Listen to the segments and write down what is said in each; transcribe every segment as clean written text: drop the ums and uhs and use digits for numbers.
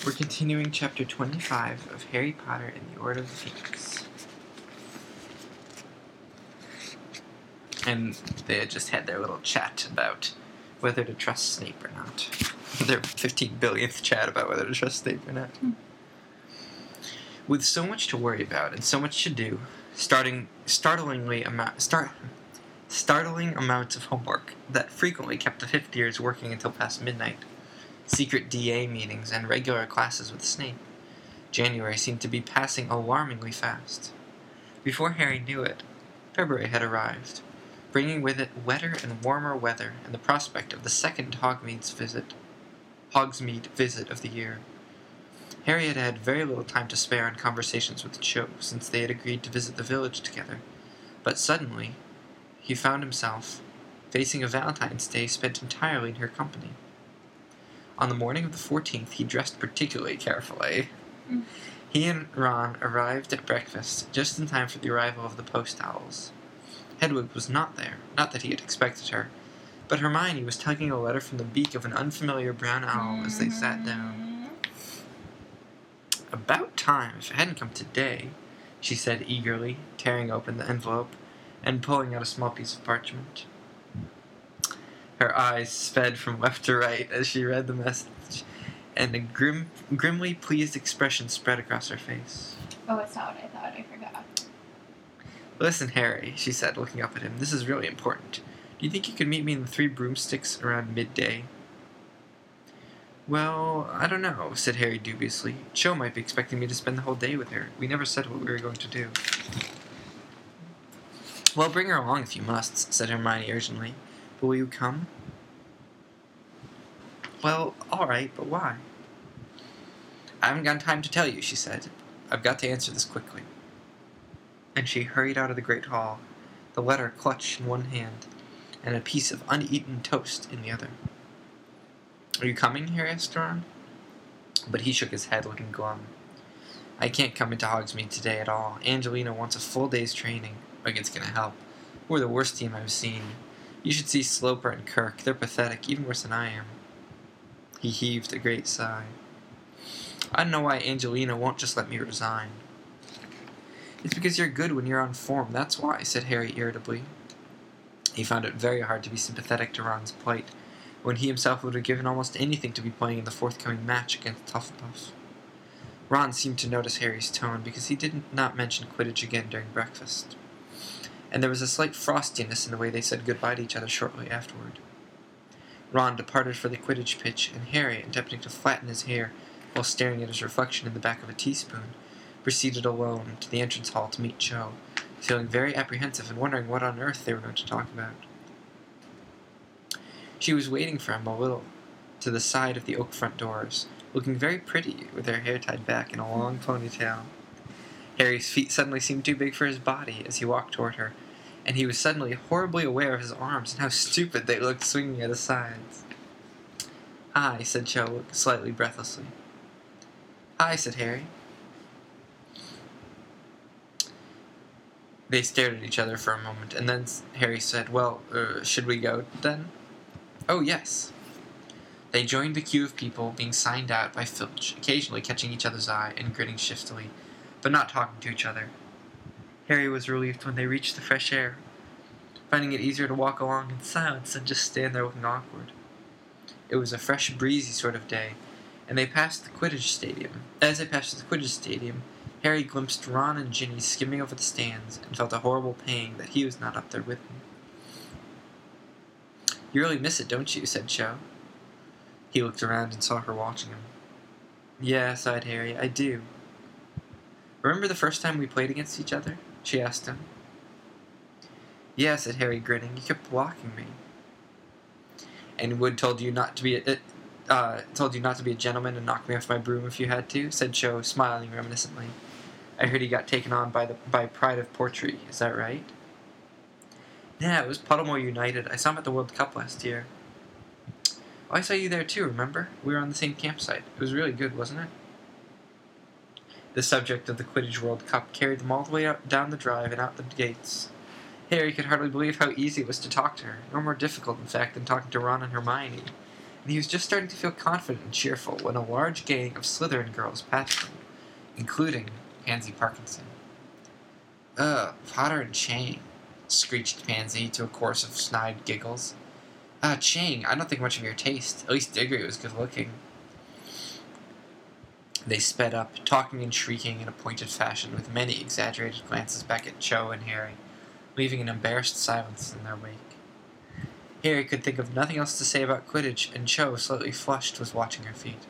We're continuing chapter 25 of Harry Potter and the Order of the Phoenix. And they had just had their little chat about whether to trust Snape or not. Their 15 billionth chat about whether to trust Snape or not. With so much to worry about and so much to do, startling amounts of homework that frequently kept the fifth years working until past midnight, secret DA meetings, and regular classes with Snape, January seemed to be passing alarmingly fast. Before Harry knew it, February had arrived, bringing with it wetter and warmer weather and the prospect of the second Hogsmeade visit of the year. Harry had had very little time to spare on conversations with Cho since they had agreed to visit the village together, but suddenly he found himself facing a Valentine's Day spent entirely in her company. On the morning of the 14th, he dressed particularly carefully. He and Ron arrived at breakfast just in time for the arrival of the post owls. Hedwig was not there, not that he had expected her, but Hermione was tugging a letter from the beak of an unfamiliar brown owl as they sat down. "About time, if it hadn't come today," she said eagerly, tearing open the envelope and pulling out a small piece of parchment. Her eyes sped from left to right as she read the message, and a grimly pleased expression spread across her face. Oh, it's not what I thought. I forgot. "Listen, Harry," she said, looking up at him, "this is really important. Do you think you could meet me in the Three Broomsticks around midday?" "Well, I don't know," said Harry dubiously. "Cho might be expecting me to spend the whole day with her. We never said what we were going to do." "Well, bring her along if you must," said Hermione urgently. "But will you come?" "Well, all right, but why?" "I haven't got time to tell you," she said. "I've got to answer this quickly." And she hurried out of the great hall, the letter clutched in one hand, and a piece of uneaten toast in the other. "Are you coming?" Harry asked Ron. But he shook his head, looking glum. "I can't come into Hogsmeade today at all. Angelina wants a full day's training. Like it's going to help. We're the worst team I've seen. You should see Sloper and Kirk. They're pathetic, even worse than I am." He heaved a great sigh. "I don't know why Angelina won't just let me resign." "It's because you're good when you're on form, that's why," said Harry irritably. He found it very hard to be sympathetic to Ron's plight, when he himself would have given almost anything to be playing in the forthcoming match against Hufflepuff. Ron seemed to notice Harry's tone, because he did not mention Quidditch again during breakfast, and there was a slight frostiness in the way they said goodbye to each other shortly afterward. Ron departed for the Quidditch pitch, and Harry, attempting to flatten his hair while staring at his reflection in the back of a teaspoon, proceeded alone to the entrance hall to meet Cho, feeling very apprehensive and wondering what on earth they were going to talk about. She was waiting for him a little to the side of the oak front doors, looking very pretty with her hair tied back in a long ponytail. Harry's feet suddenly seemed too big for his body as he walked toward her, and he was suddenly horribly aware of his arms and how stupid they looked swinging at his sides. "Hi," said Cho, slightly breathlessly. "Hi," said Harry. They stared at each other for a moment, and then Harry said, "Well, should we go, then?" "Oh, yes." They joined the queue of people being signed out by Filch, occasionally catching each other's eye and grinning shiftily, but not talking to each other. Harry was relieved when they reached the fresh air, finding it easier to walk along in silence than just stand there looking awkward. It was a fresh, breezy sort of day, and they passed the Quidditch stadium. As they passed the Quidditch stadium, Harry glimpsed Ron and Ginny skimming over the stands and felt a horrible pang that he was not up there with them. "You really miss it, don't you?" said Cho. He looked around and saw her watching him. "Yeah," sighed Harry, "I do." "Remember the first time we played against each other?" she asked him. "Yeah," said Harry, grinning. "You kept blocking me." "And Wood told you not to be a gentleman and knock me off my broom if you had to?" said Cho, smiling reminiscently. "I heard he got taken on by Pride of Portree. Is that right?" "Yeah, it was Puddlemore United. I saw him at the World Cup last year." "Oh, I saw you there too, remember? We were on the same campsite. It was really good, wasn't it?" The subject of the Quidditch World Cup carried them all the way down the drive and out the gates. Harry could hardly believe how easy it was to talk to her, no more difficult, in fact, than talking to Ron and Hermione, and he was just starting to feel confident and cheerful when a large gang of Slytherin girls passed them, including Pansy Parkinson. "Ugh, Potter and Chang," screeched Pansy to a chorus of snide giggles. Chang, I don't think much of your taste. At least Diggory was good looking." They sped up, talking and shrieking in a pointed fashion, with many exaggerated glances back at Cho and Harry, leaving an embarrassed silence in their wake. Harry could think of nothing else to say about Quidditch, and Cho, slightly flushed, was watching her feet.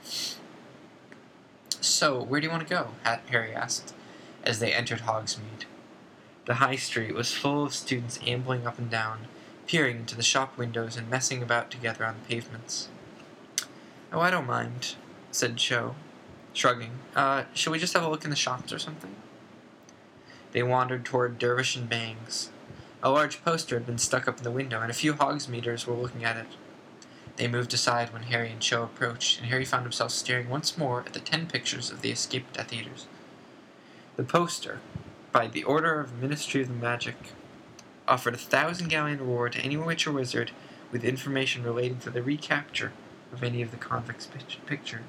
"So, where do you want to go?" Harry asked, as they entered Hogsmeade. The High Street was full of students ambling up and down, peering into the shop windows and messing about together on the pavements. "Oh, I don't mind," said Cho, shrugging. Shall we just have a look in the shops or something?" They wandered toward Dervish and Bangs. A large poster had been stuck up in the window, and a few Hogsmeaders were looking at it. They moved aside when Harry and Cho approached, and Harry found himself staring once more at the 10 pictures of the escaped Death Eaters. The poster, by the order of Ministry of the Magic, offered a 1,000 reward to any witch or wizard with information relating to the recapture of any of the convicts pictured.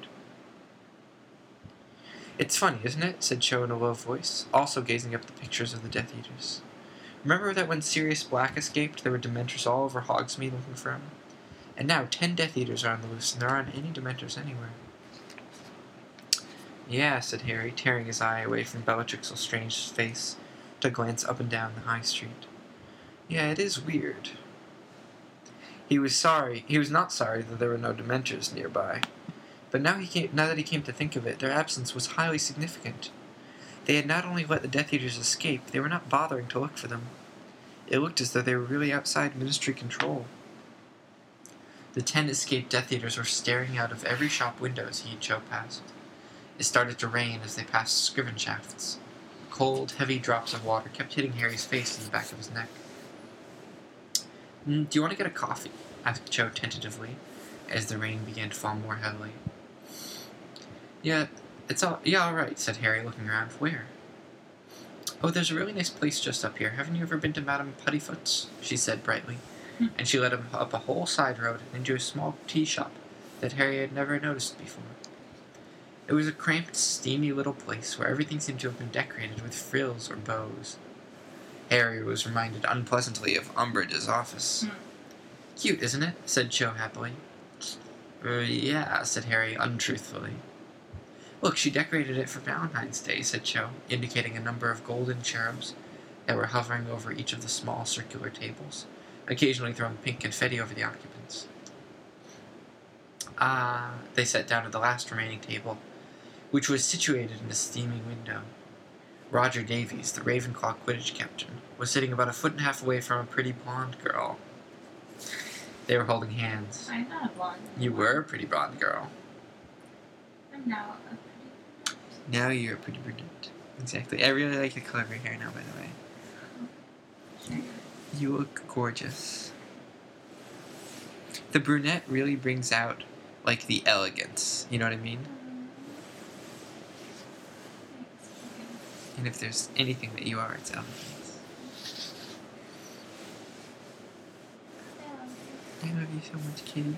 "It's funny, isn't it?" said Cho in a low voice, also gazing up at the pictures of the Death Eaters. "Remember that when Sirius Black escaped, there were Dementors all over Hogsmeade looking for him? And now 10 Death Eaters are on the loose, and there aren't any Dementors anywhere." "Yeah," said Harry, tearing his eye away from Bellatrix Lestrange's face to glance up and down the High Street. "Yeah, it is weird." He was not sorry that there were no Dementors nearby. But now that he came to think of it, their absence was highly significant. They had not only let the Death Eaters escape, they were not bothering to look for them. It looked as though they were really outside Ministry control. The 10 escaped Death Eaters were staring out of every shop window as he and Cho passed. It started to rain as they passed Scriven shafts. Cold, heavy drops of water kept hitting Harry's face and the back of his neck. "Do you want to get a coffee?" asked Cho tentatively, as the rain began to fall more heavily. Yeah, all right," said Harry, looking around. "Where?" "Oh, there's a really nice place just up here. Haven't you ever been to Madame Puddifoot's?" she said brightly, and she led him up a whole side road and into a small tea shop that Harry had never noticed before. It was a cramped, steamy little place where everything seemed to have been decorated with frills or bows. Harry was reminded unpleasantly of Umbridge's office. "Cute, isn't it?" said Cho happily. Yeah," said Harry untruthfully. "Look, she decorated it for Valentine's Day," said Cho, indicating a number of golden cherubs that were hovering over each of the small circular tables, occasionally throwing pink confetti over the occupants. They sat down at the last remaining table, which was situated in a steaming window. Roger Davies, the Ravenclaw Quidditch captain, was sitting about 1.5 feet away from a pretty blonde girl. They were holding hands. I'm not a blonde. You were a pretty blonde girl. I'm now a pretty brunette. Now you're a pretty brunette. Exactly. I really like the color of your hair now, by the way. Sure. You look gorgeous. The brunette really brings out, like, the elegance. You know what I mean? Thanks. And if there's anything that you are, it's elegance. I love you so much, kitty.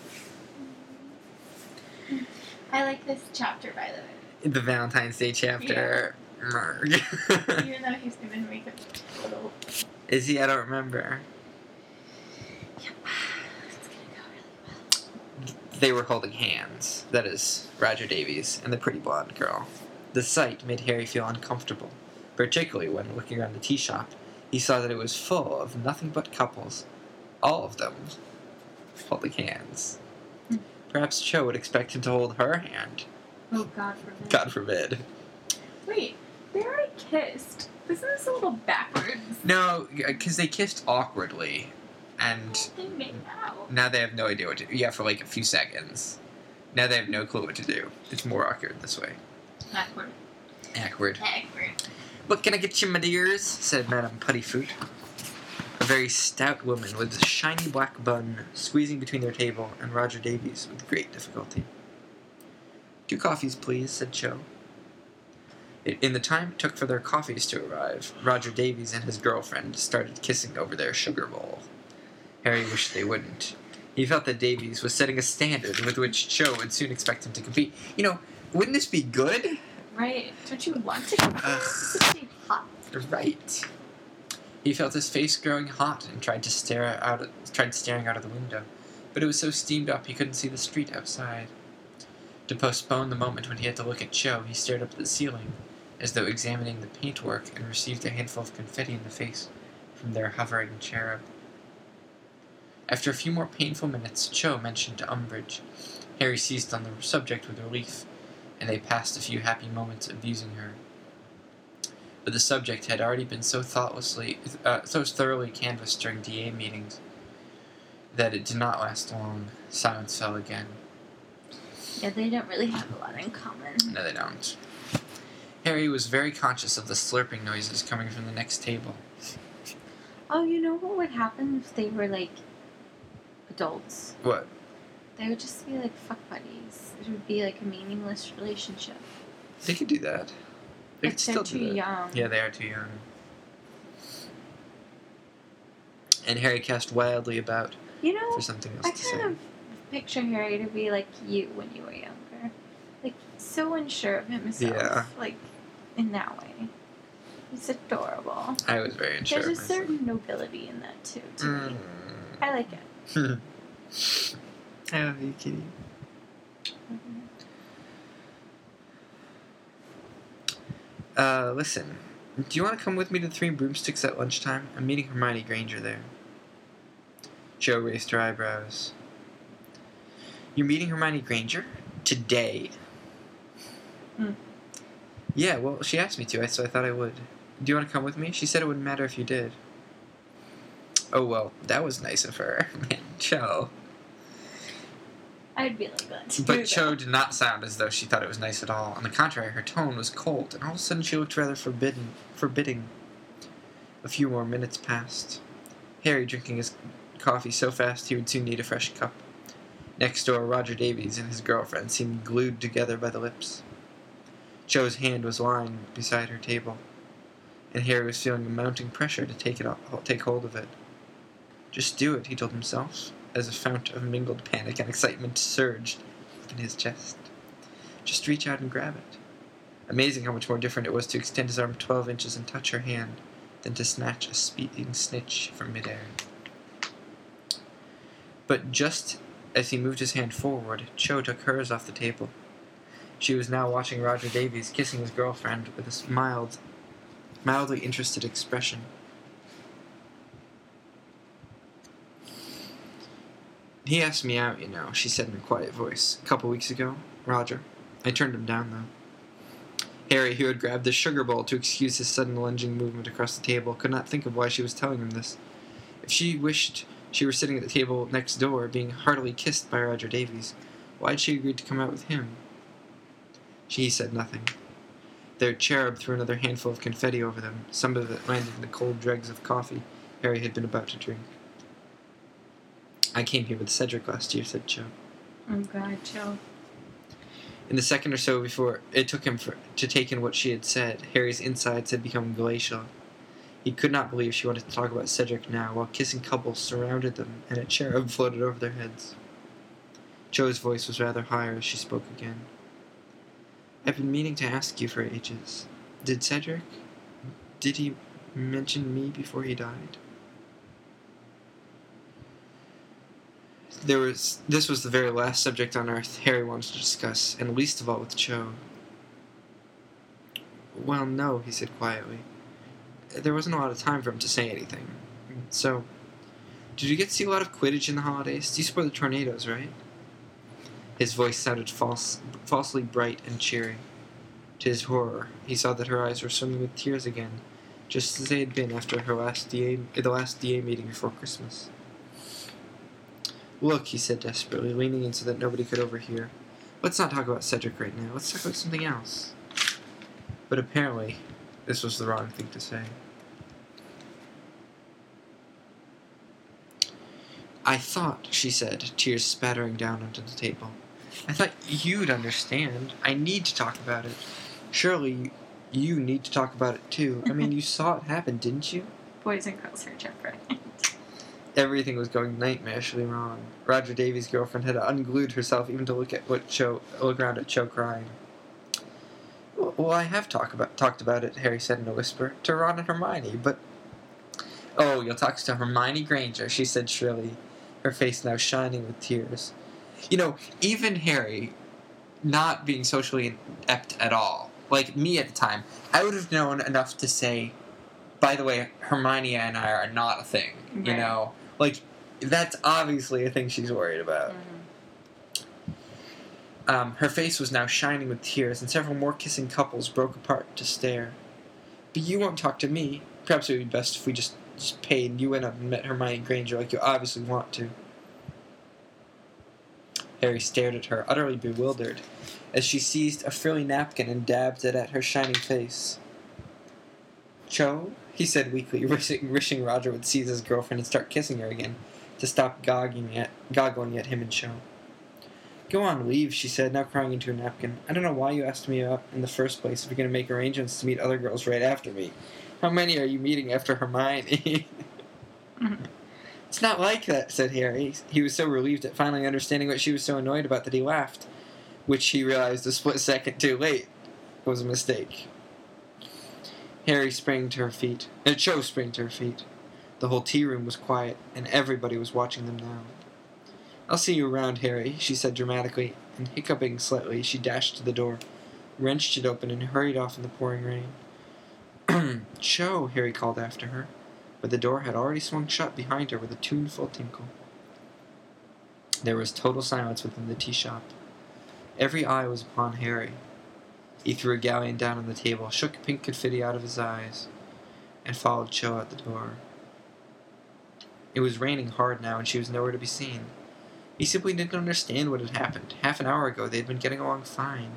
I like this chapter, by the way. The Valentine's Day chapter. Even though he's gonna make a little. Is he? I don't remember. Yep. It's gonna go really well. They were holding hands. That is, Roger Davies and the pretty blonde girl. The sight made Harry feel uncomfortable, particularly when, looking around the tea shop, he saw that it was full of nothing but couples. All of them holding hands. Perhaps Cho would expect him to hold her hand. Oh, God forbid. God forbid. Wait, they already kissed. Isn't this a little backwards? No, because they kissed awkwardly, and They made out. now they have no idea what to do. Yeah, for like a few seconds. Now they have no clue what to do. It's more awkward this way. Backward. Awkward. Backward. "What can I get you, my dears?" said Madame Puddifoot, a very stout woman with a shiny black bun squeezing between their table and Roger Davies with great difficulty. "2 coffees, please," said Cho. In the time it took for their coffees to arrive, Roger Davies and his girlfriend started kissing over their sugar bowl. Harry wished they wouldn't. He felt that Davies was setting a standard with which Cho would soon expect him to compete. Wouldn't this be good? Right. Don't you want to compete? This is too hot. Right. He felt his face growing hot and tried staring out of the window, but it was so steamed up he couldn't see the street outside. To postpone the moment when he had to look at Cho, he stared up at the ceiling, as though examining the paintwork, and received a handful of confetti in the face from their hovering cherub. After a few more painful minutes, Cho mentioned Umbridge. Harry seized on the subject with relief, and they passed a few happy moments abusing her. But the subject had already been so thoroughly canvassed during DA meetings that it did not last long. Silence fell again. Yeah, they don't really have a lot in common. No, they don't. Harry was very conscious of the slurping noises coming from the next table. Oh, you know what would happen if they were, like, adults? What? They would just be, like, fuck buddies. It would be, like, a meaningless relationship. They could do that. They could still they're do too that. young. Yeah, they are too young. And Harry cast wildly about for something else I to say. kind of picture Harry to be like you when you were younger. Like, so unsure of himself. Yeah. Like, in that way. He's adorable. I was very unsure There's a of myself. certain nobility in that, too, to me. I like it. I love you, kitty. Listen. Do you want to come with me to the Three Broomsticks at lunchtime? I'm meeting Hermione Granger there. Jo raised her eyebrows. You're meeting Hermione Granger? Today? Yeah, well, she asked me to, so I thought I would. Do you want to come with me? She said it wouldn't matter if you did. Oh, well, that was nice of her. Man, Cho. I'd be like that. But Cho did not sound as though she thought it was nice at all. On the contrary, her tone was cold, and all of a sudden she looked rather forbidding. A few more minutes passed. Harry drinking his coffee so fast he would soon need a fresh cup. Next door, Roger Davies and his girlfriend seemed glued together by the lips. Cho's hand was lying beside her table, and Harry was feeling a mounting pressure to take hold of it. Just do it, he told himself, as a fount of mingled panic and excitement surged in his chest. Just reach out and grab it. Amazing how much more different it was to extend his arm 12 inches and touch her hand than to snatch a speeding snitch from midair. But just as he moved his hand forward, Cho took hers off the table. She was now watching Roger Davies kissing his girlfriend with a mildly interested expression. He asked me out, she said in a quiet voice. A couple weeks ago, Roger. I turned him down, though. Harry, who had grabbed the sugar bowl to excuse his sudden lunging movement across the table, could not think of why she was telling him this. If she wished she were sitting at the table next door, being heartily kissed by Roger Davies, why had she agreed to come out with him? He said nothing. Their cherub threw another handful of confetti over them, some of it landed in the cold dregs of coffee Harry had been about to drink. I came here with Cedric last year, said Cho. Oh, God, Cho. In the second or so before it took him to take in what she had said, Harry's insides had become glacial. He could not believe she wanted to talk about Cedric now, while kissing couples surrounded them, and a cherub floated over their heads. Cho's voice was rather higher as she spoke again. I've been meaning to ask you for ages. Did he mention me before he died? This was the very last subject on earth Harry wanted to discuss, and least of all with Cho. Well, no, he said quietly. There wasn't a lot of time for him to say anything. So, did you get to see a lot of Quidditch in the holidays? You support the Tornadoes, right? His voice sounded falsely bright and cheery. To his horror, he saw that her eyes were swimming with tears again, just as they had been after the last DA meeting before Christmas. Look, he said desperately, leaning in so that nobody could overhear. Let's not talk about Cedric right now. Let's talk about something else. But apparently, this was the wrong thing to say. I thought, she said, tears spattering down onto the table. I thought you'd understand. I need to talk about it. Surely you need to talk about it too. I mean, you saw it happen, didn't you? Boys and girls are different. Everything was going nightmarishly wrong. Roger Davies' girlfriend had unglued herself even to look around at Cho crying. Well, I have talked about it, Harry said in a whisper, to Ron and Hermione, but... Oh, you'll talk to Hermione Granger, she said shrilly, her face now shining with tears. You know, even Harry, not being socially inept at all, like me at the time, I would have known enough to say, by the way, Hermione and I are not a thing, you know? Like, that's obviously a thing she's worried about. Her face was now shining with tears, and several more kissing couples broke apart to stare. But you won't talk to me. Perhaps it would be best if we just paid and you went up and met Hermione Granger like you obviously want to. Harry stared at her, utterly bewildered, as she seized a frilly napkin and dabbed it at her shining face. Cho? He said weakly, wishing Roger would seize his girlfriend and start kissing her again, to stop goggling at him and Cho. Go on, leave, she said, now crying into her napkin. I don't know why you asked me up in the first place if you're going to make arrangements to meet other girls right after me. How many are you meeting after Hermione? It's not like that, said Harry. He was so relieved at finally understanding what she was so annoyed about that he laughed, which he realized a split second too late was a mistake. Cho sprang to her feet. The whole tea room was quiet, and everybody was watching them now. I'll see you around, Harry, she said dramatically, and hiccuping slightly, she dashed to the door, wrenched it open, and hurried off in the pouring rain. Cho, Harry called after her, but the door had already swung shut behind her with a tuneful tinkle. There was total silence within the tea shop. Every eye was upon Harry. He threw a galleon down on the table, shook pink confetti out of his eyes, and followed Cho out the door. It was raining hard now, and she was nowhere to be seen. He simply didn't understand what had happened. Half an hour ago, they had been getting along fine.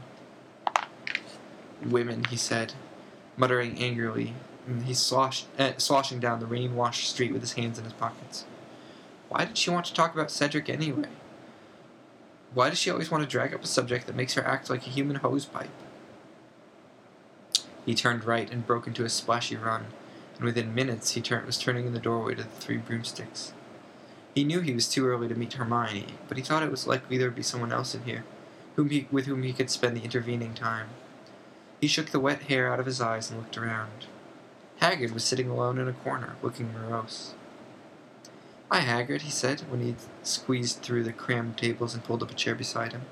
Women, he said, muttering angrily, and he sloshing down the rain-washed street with his hands in his pockets. Why did she want to talk about Cedric anyway? Why does she always want to drag up a subject that makes her act like a human hosepipe? He turned right and broke into a splashy run, and within minutes he was turning in the doorway to the Three Broomsticks. He knew he was too early to meet Hermione, but he thought it was likely there would be someone else in here, with whom he could spend the intervening time. He shook the wet hair out of his eyes and looked around. Hagrid was sitting alone in a corner, looking morose. Hi, Hagrid, he said, when he squeezed through the crammed tables and pulled up a chair beside him.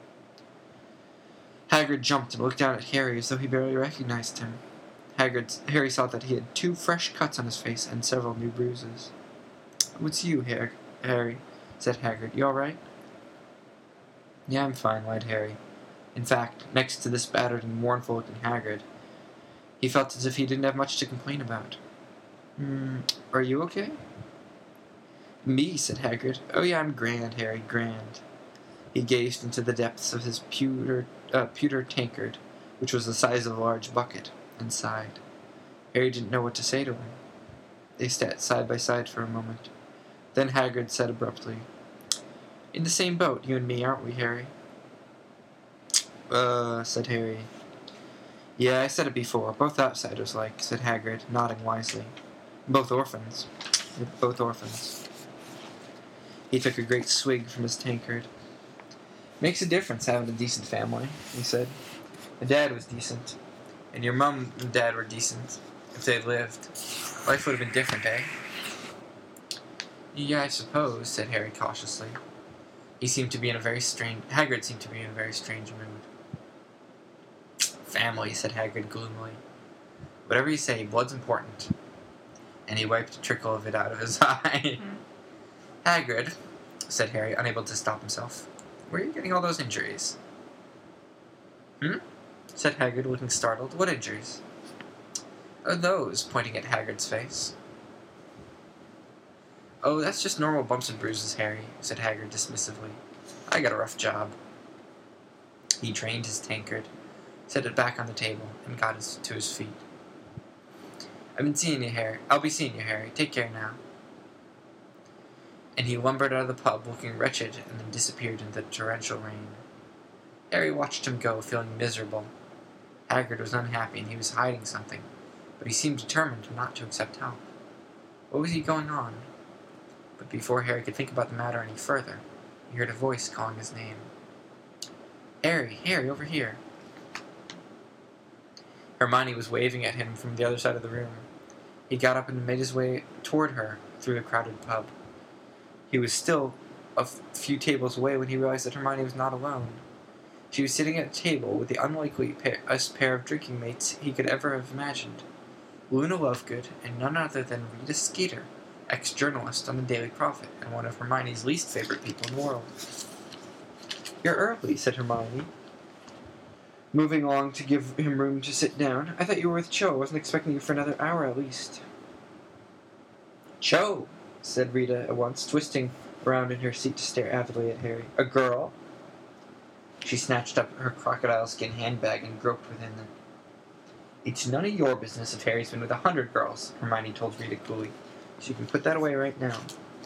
Hagrid jumped and looked down at Harry as though he barely recognized him. Harry saw that he had 2 fresh cuts on his face and several new bruises. What's you, Harry? Said Hagrid. You all right? Yeah, I'm fine, lied Harry. In fact, next to this battered and mournful-looking Hagrid, he felt as if he didn't have much to complain about. Are you okay? Me, said Hagrid. Oh yeah, I'm grand, Harry, grand. He gazed into the depths of his pewter tankard, which was the size of a large bucket, and sighed. Harry didn't know what to say to him. They sat side by side for a moment. Then Hagrid said abruptly, In the same boat, you and me, aren't we, Harry? Said Harry. Yeah, I said it before. Both outsiders-like, said Hagrid, nodding wisely. Both orphans. Both orphans. He took a great swig from his tankard. Makes a difference having a decent family, he said. My dad was decent, and your mum and dad were decent. If they'd lived, life would have been different, eh? Yeah, I suppose, said Harry cautiously. Hagrid seemed to be in a very strange mood. Family, said Hagrid gloomily. Whatever you say, blood's important. And he wiped a trickle of it out of his eye. Hagrid, said Harry, unable to stop himself. Where are you getting all those injuries? Said Hagrid, looking startled. What injuries? Oh, those, pointing at Hagrid's face. Oh, that's just normal bumps and bruises, Harry, said Hagrid dismissively. I got a rough job. He drained his tankard, set it back on the table, and got to his feet. I'll be seeing you, Harry. Take care now. And he lumbered out of the pub, looking wretched, and then disappeared in the torrential rain. Harry watched him go, feeling miserable. Hagrid was unhappy, and he was hiding something, but he seemed determined not to accept help. What was he going on? But before Harry could think about the matter any further, he heard a voice calling his name. Harry, Harry, over here. Hermione was waving at him from the other side of the room. He got up and made his way toward her through the crowded pub. He was still a few tables away when he realized that Hermione was not alone. She was sitting at a table with the unlikeliest pair of drinking mates he could ever have imagined. Luna Lovegood and none other than Rita Skeeter, ex-journalist on the Daily Prophet and one of Hermione's least favorite people in the world. You're early, said Hermione, moving along to give him room to sit down. I thought you were with Cho. I wasn't expecting you for another hour at least. Cho, said Rita at once, twisting around in her seat to stare avidly at Harry. A girl? She snatched up her crocodile skin handbag and groped within it. It's none of your business if Harry's been with 100 girls, Hermione told Rita coolly. So you can put that away right now.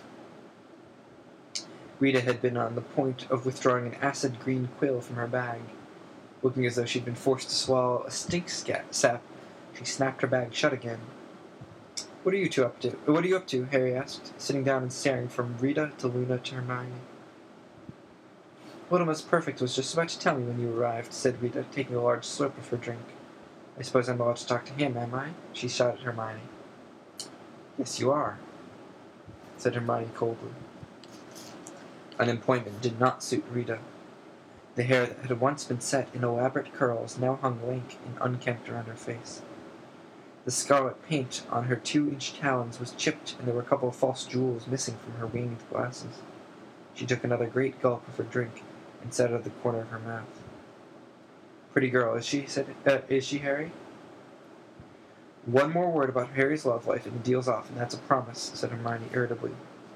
Rita had been on the point of withdrawing an acid green quill from her bag. Looking as though she'd been forced to swallow a stink sap, she snapped her bag shut again. What are you two up to? What are you up to? Harry asked, sitting down and staring from Rita to Luna to Hermione. Little Miss Perfect was just about to tell me when you arrived, said Rita, taking a large slurp of her drink. I suppose I'm allowed to talk to him, am I? She shot at Hermione. Yes, you are, said Hermione coldly. Unemployment did not suit Rita. The hair that had once been set in elaborate curls now hung lank and unkempt around her face. The scarlet paint on her 2-inch talons was chipped, and there were a couple of false jewels missing from her winged glasses. She took another great gulp of her drink and set it at the corner of her mouth. Pretty girl, is she? Is she, Harry? One more word about Harry's love life and the deal's off, and that's a promise, said Hermione irritably.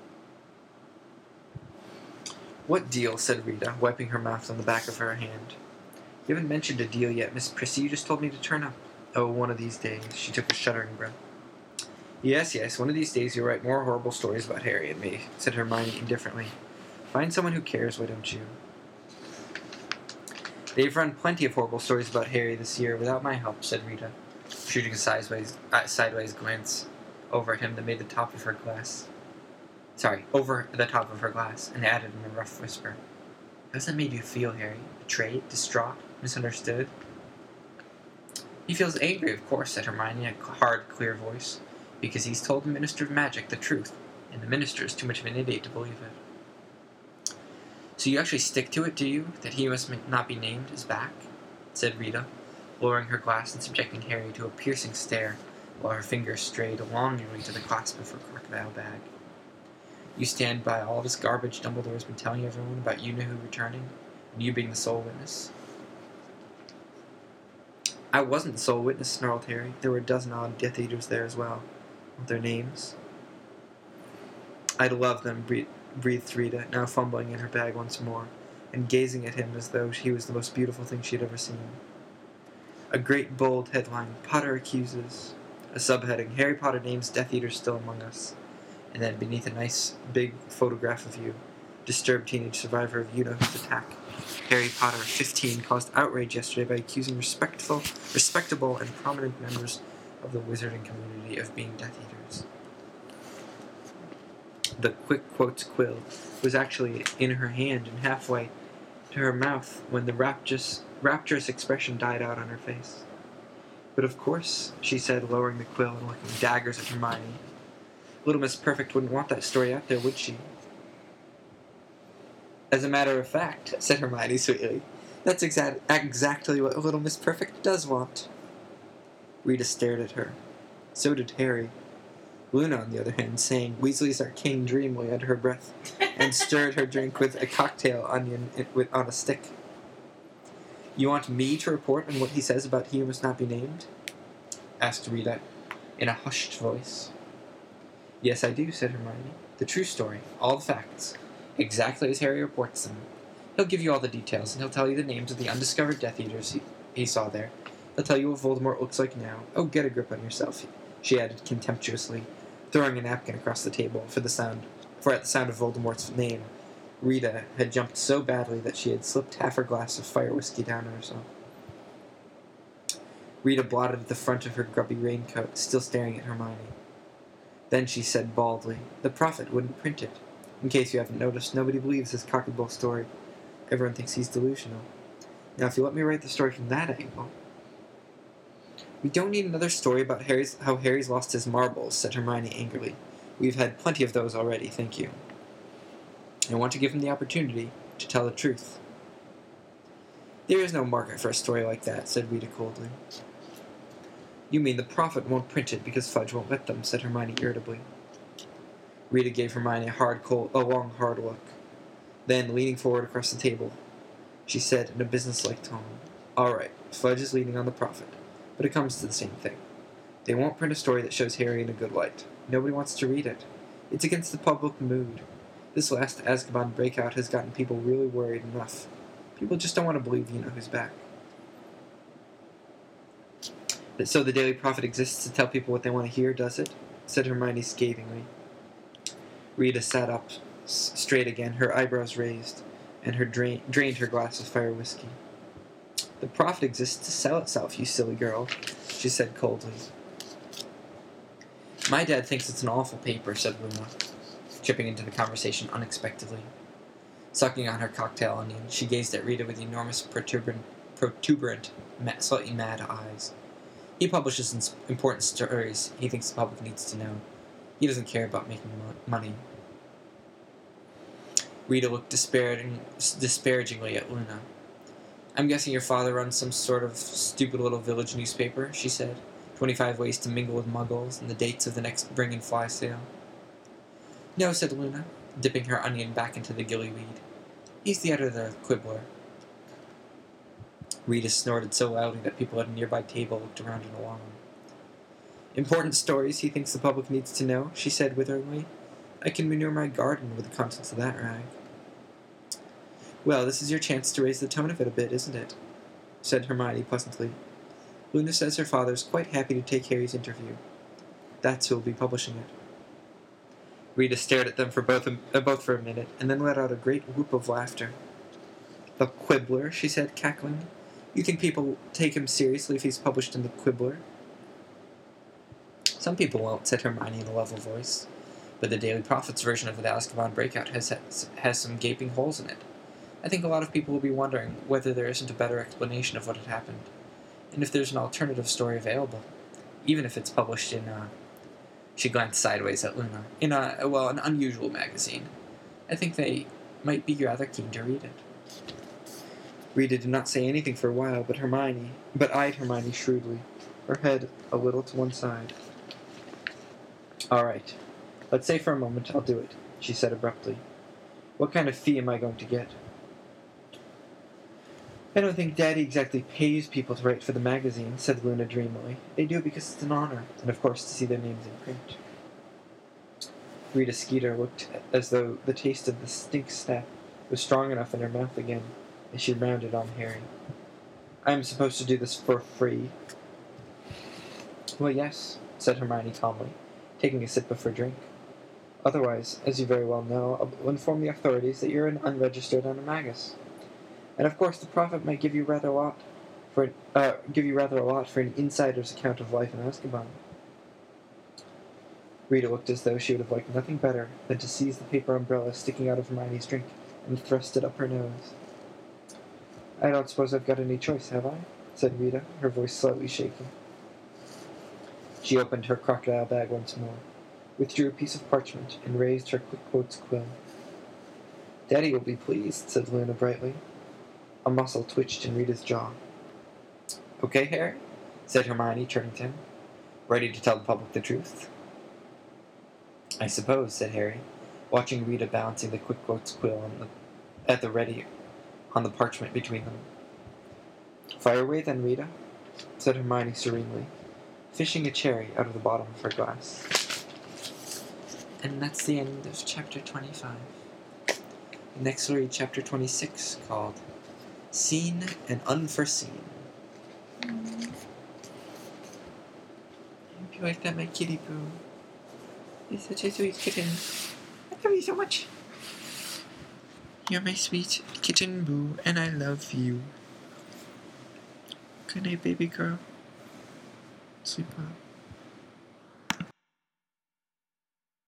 What deal? Said Rita, wiping her mouth on the back of her hand. You haven't mentioned a deal yet, Miss Prissy. You just told me to turn up. Oh, one of these days. She took a shuddering breath. Yes, one of these days you'll write more horrible stories about Harry and me, said Hermione indifferently. Find someone who cares, why don't you? They've run plenty of horrible stories about Harry this year without my help, said Rita, shooting a sideways glance over at him that made the top of her glass. Over the top of her glass, and added in a rough whisper. How has that made you feel, Harry? Betrayed? Distraught? Misunderstood? He feels angry, of course, said Hermione in a hard, clear voice, because he's told the Minister of Magic the truth, and the Minister is too much of an idiot to believe it. So you actually stick to it, do you, that he must not be named is back? Said Rita, lowering her glass and subjecting Harry to a piercing stare, while her fingers strayed longingly to the clasp of her crocodile bag. You stand by all this garbage Dumbledore has been telling everyone about you-know-who returning, and you being the sole witness? I wasn't the sole witness, snarled Harry. There were a dozen odd Death Eaters there as well. Want their names? I'd love them, breathed Rita, now fumbling in her bag once more, and gazing at him as though he was the most beautiful thing she had ever seen. A great bold headline, Potter accuses. A subheading, Harry Potter names Death Eaters still among us. And then beneath a nice, big photograph of you, disturbed teenage survivor of you-know-who's attack. Harry Potter, 15, caused outrage yesterday by accusing respectable and prominent members of the wizarding community of being Death Eaters. The quick quotes quill was actually in her hand and halfway to her mouth when the rapturous expression died out on her face. But of course, she said, lowering the quill and looking daggers at Hermione. Little Miss Perfect wouldn't want that story out there, would she? As a matter of fact, said Hermione sweetly, that's exactly what Little Miss Perfect does want. Rita stared at her. So did Harry. Luna, on the other hand, sang Weasley's Arcane dreamily under her breath and stirred her drink with a cocktail onion on a stick. You want me to report on what he says about he who must not be named? Asked Rita, in a hushed voice. Yes, I do, said Hermione. The true story, all the facts, exactly as Harry reports them. He'll give you all the details, and he'll tell you the names of the undiscovered Death Eaters he saw there. He'll tell you what Voldemort looks like now. Oh, get a grip on yourself, she added contemptuously, throwing a napkin across the table for at the sound of Voldemort's name. Rita had jumped so badly that she had slipped half her glass of fire whiskey down on herself. Rita blotted at the front of her grubby raincoat, still staring at Hermione. Then she said baldly, "The Prophet wouldn't print it. In case you haven't noticed, nobody believes his cock-and-bull story. Everyone thinks he's delusional. Now, if you let me write the story from that angle..." "We don't need another story about how Harry's lost his marbles," said Hermione angrily. "We've had plenty of those already, thank you. I want to give him the opportunity to tell the truth." "There is no market for a story like that," said Rita coldly. "You mean the Prophet won't print it because Fudge won't let them," said Hermione irritably. Rita gave Hermione a long, hard look. Then, leaning forward across the table, she said in a businesslike tone, "All right, Fudge is leaning on the Prophet, but it comes to the same thing. They won't print a story that shows Harry in a good light. Nobody wants to read it. It's against the public mood. This last Azkaban breakout has gotten people really worried enough. People just don't want to believe you-know-who's back." "So the Daily Prophet exists to tell people what they want to hear, does it?" said Hermione scathingly. Rita sat up straight again, her eyebrows raised, and drained her glass of fire whiskey. "The Prophet exists to sell itself, you silly girl," she said coldly. "My dad thinks it's an awful paper," said Luna, chipping into the conversation unexpectedly. Sucking on her cocktail onion, she gazed at Rita with enormous, protuberant, slightly mad eyes. "He publishes important stories he thinks the public needs to know. He doesn't care about making money." Rita looked disparagingly at Luna. "I'm guessing your father runs some sort of stupid little village newspaper," she said. 25 ways to mingle with muggles, and the dates of the next bring and fly sale." "No," said Luna, dipping her onion back into the gillyweed. "He's the editor of the Quibbler." Rita snorted so loudly that people at a nearby table looked around in alarm. "Important stories he thinks the public needs to know," she said witheringly. "I can manure my garden with the contents of that rag." "Well, this is your chance to raise the tone of it a bit, isn't it?" said Hermione pleasantly. "Luna says her father's quite happy to take Harry's interview. That's who'll be publishing it." Rita stared at them both for a minute, and then let out a great whoop of laughter. "The Quibbler," she said, cackling. "You think people take him seriously if he's published in the Quibbler?" "Some people won't," said Hermione in a level voice. "But the Daily Prophet's version of the Azkaban breakout has some gaping holes in it. I think a lot of people will be wondering whether there isn't a better explanation of what had happened, and if there's an alternative story available, even if it's published in She glanced sideways at Luna. "In an unusual magazine. I think they might be rather keen to read it." Rita did not say anything for a while, but eyed Hermione shrewdly, her head a little to one side. "All right. Let's say for a moment I'll do it," she said abruptly. "What kind of fee am I going to get?" "I don't think Daddy exactly pays people to write for the magazine," said Luna dreamily. "They do it because it's an honor, and of course to see their names in print." Rita Skeeter looked as though the taste of the stink step was strong enough in her mouth again, as she rounded on Harry. "I am supposed to do this for free?" "Well, yes," said Hermione calmly, taking a sip of her drink. "Otherwise, as you very well know, I'll inform the authorities that you're an unregistered animagus. And of course, the Prophet might give you rather a lot for an insider's account of life in Azkaban." Rita looked as though she would have liked nothing better than to seize the paper umbrella sticking out of Hermione's drink and thrust it up her nose. "I don't suppose I've got any choice, have I?" said Rita, her voice slightly shaking. She opened her crocodile bag once more, withdrew a piece of parchment, and raised her quick quotes quill. "Daddy will be pleased," said Luna brightly. A muscle twitched in Rita's jaw. "Okay, Harry?" said Hermione, turning to him. "Ready to tell the public the truth?" "I suppose," said Harry, watching Rita balancing the quick quotes quill at the ready on the parchment between them. "Fire away then, Rita," said Hermione serenely, fishing a cherry out of the bottom of her glass. And that's the end of chapter 25. Next we'll read chapter 26, called Seen and Unforeseen. Hope you like that, my kitty boo. You're such a sweet kitten. I love you so much. You're my sweet kitten boo, and I love you. Good night, baby girl. Sleep well.